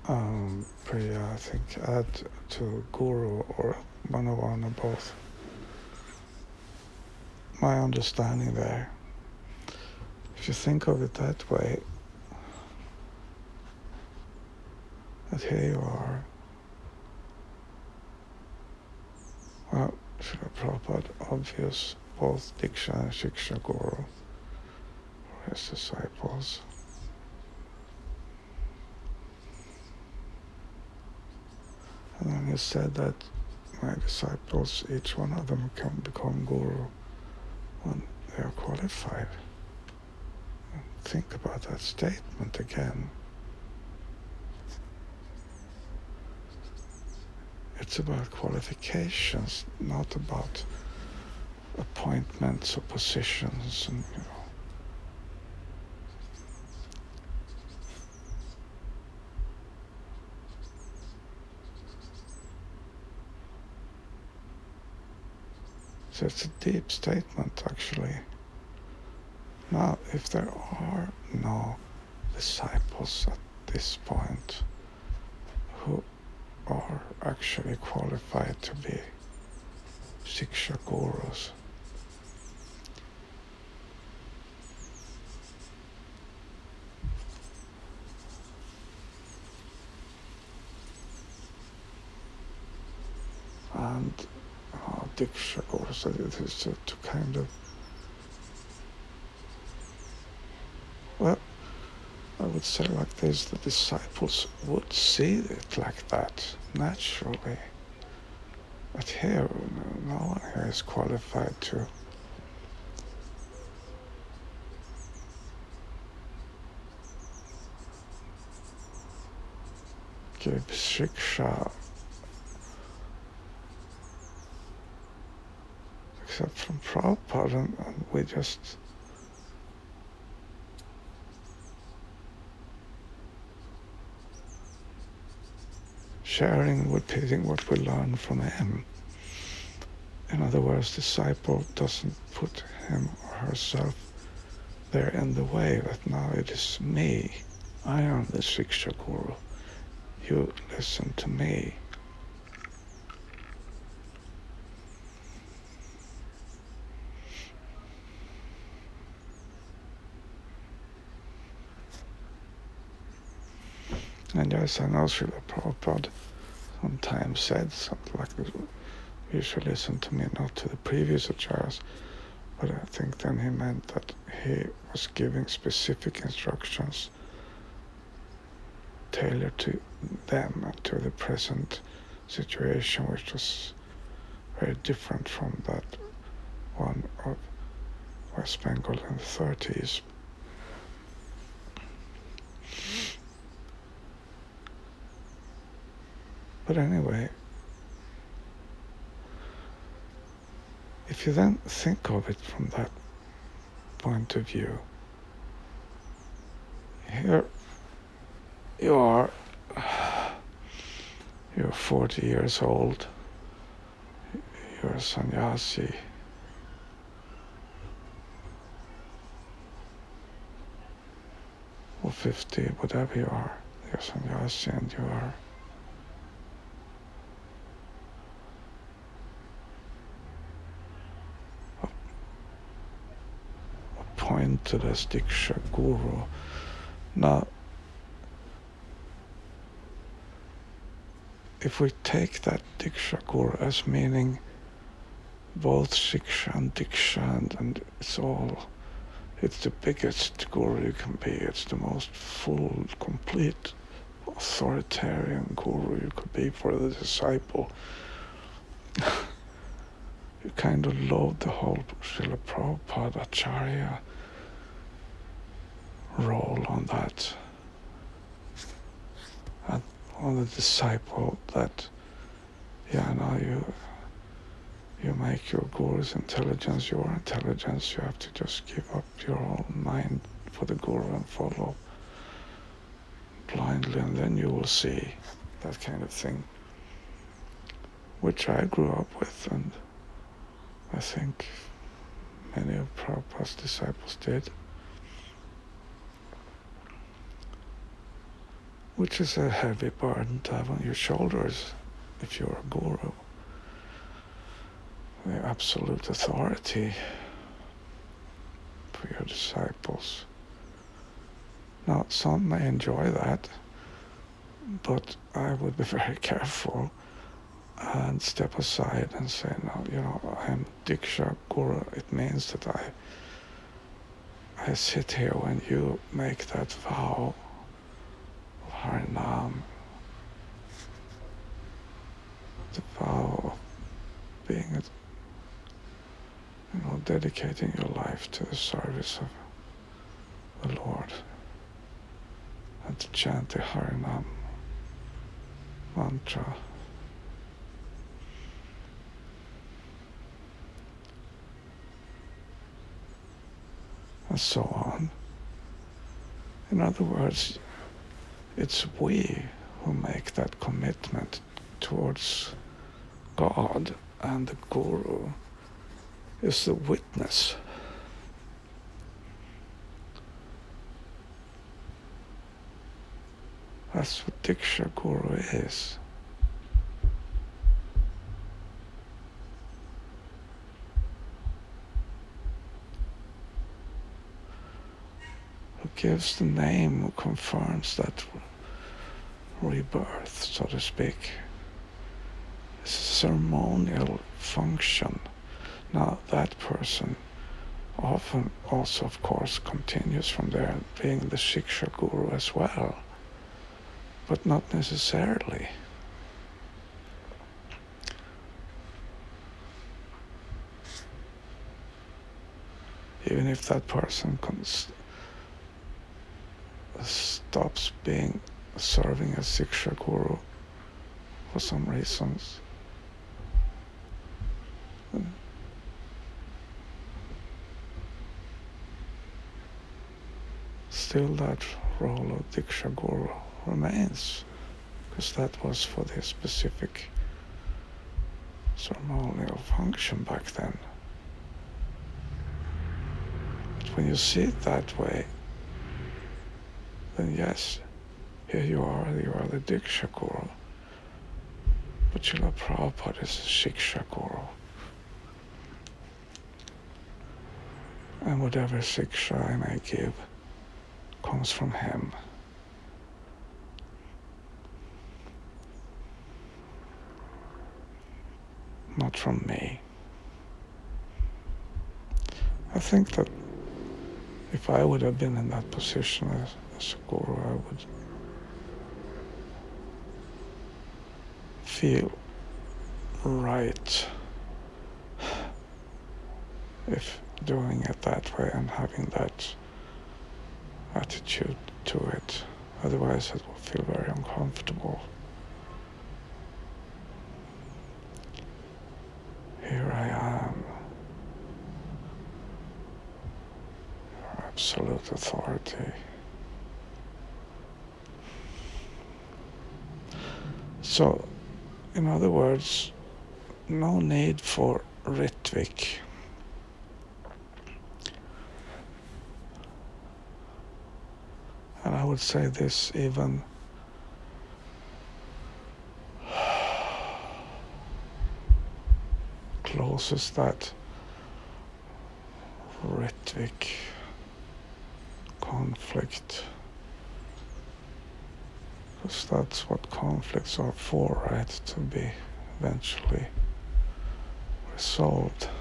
Priya, I think, add to Guru or Manavan or both. My understanding there, if you think of it that way, that here you are, well, Srila Prabhupada, obvious, both Diksha and Shiksha Guru for his disciples. And then he said that my disciples, each one of them can become Guru when they are qualified. Think about that statement again. It's about qualifications, not about appointments or positions, and So it's a deep statement, actually. Now, if there are no disciples at this point who are actually qualified to be Shiksha Gurus, and Diksha Gurus, it is to kind of, well, I would say like this, the disciples would see it like that, naturally. But here, no one here is qualified to give Shiksha, except from Prabhupada, and we just sharing, repeating what we learn from him. In other words, disciple doesn't put him or herself there in the way that now it is me. I am the Shiksha Guru. You listen to me. And yes, I know Srila Prabhupada sometimes said something like this. You should listen to me, not to the previous acharyas. But I think then he meant that he was giving specific instructions tailored to them and to the present situation, which was very different from that one of West Bengal in the 30s. But anyway, if you then think of it from that point of view, here you are, you're 40 years old, you're a sannyasi, or 50, whatever you are, you're a sannyasi and you are appointed as Diksha Guru. Now, if we take that Diksha Guru as meaning both Shiksha and Diksha, and it's the biggest Guru you can be, it's the most full, complete, authoritarian Guru you could be for the disciple. You kind of load the whole Srila Prabhupada Acharya role on that, and on the disciple that, now you make your Guru's intelligence your intelligence. You have to just give up your own mind for the Guru and follow blindly, and then you will see, that kind of thing, which I grew up with, and I think many of Prabhupada's disciples did. which is a heavy burden to have on your shoulders if you're a guru, the absolute authority for your disciples. Now, some may enjoy that, but I would be very careful and step aside and say, no, I'm Diksha Guru. It means that I sit here when you make that vow of Harinam, the vow of being, dedicating your life to the service of the Lord, and to chant the Harinam mantra. And so on. In other words, it's we who make that commitment towards God, and the Guru is the witness. That's what Diksha Guru is. Who gives the name, who confirms that rebirth, so to speak. It's a ceremonial function. Now that person often also, of course, continues from there, being the Shiksha Guru as well, but not necessarily. Even if that person stops serving as Shiksha Guru for some reasons, still that role of Diksha Guru remains, because that was for the specific ceremonial function back then. But when you see it that way, then yes, here you are the Diksha Guru, but Srila Prabhupada is a Shiksha Guru. And whatever Shiksha I may give comes from him. Not from me. I think that if I would have been in that position as a guru, I would feel right if doing it that way and having that attitude to it. Otherwise it will feel very uncomfortable. Here I am, your absolute authority. So, in other words, no need for Ritvik. And I would say this even closest that Ritvik conflict, because that's what conflicts are for, right? To be eventually resolved.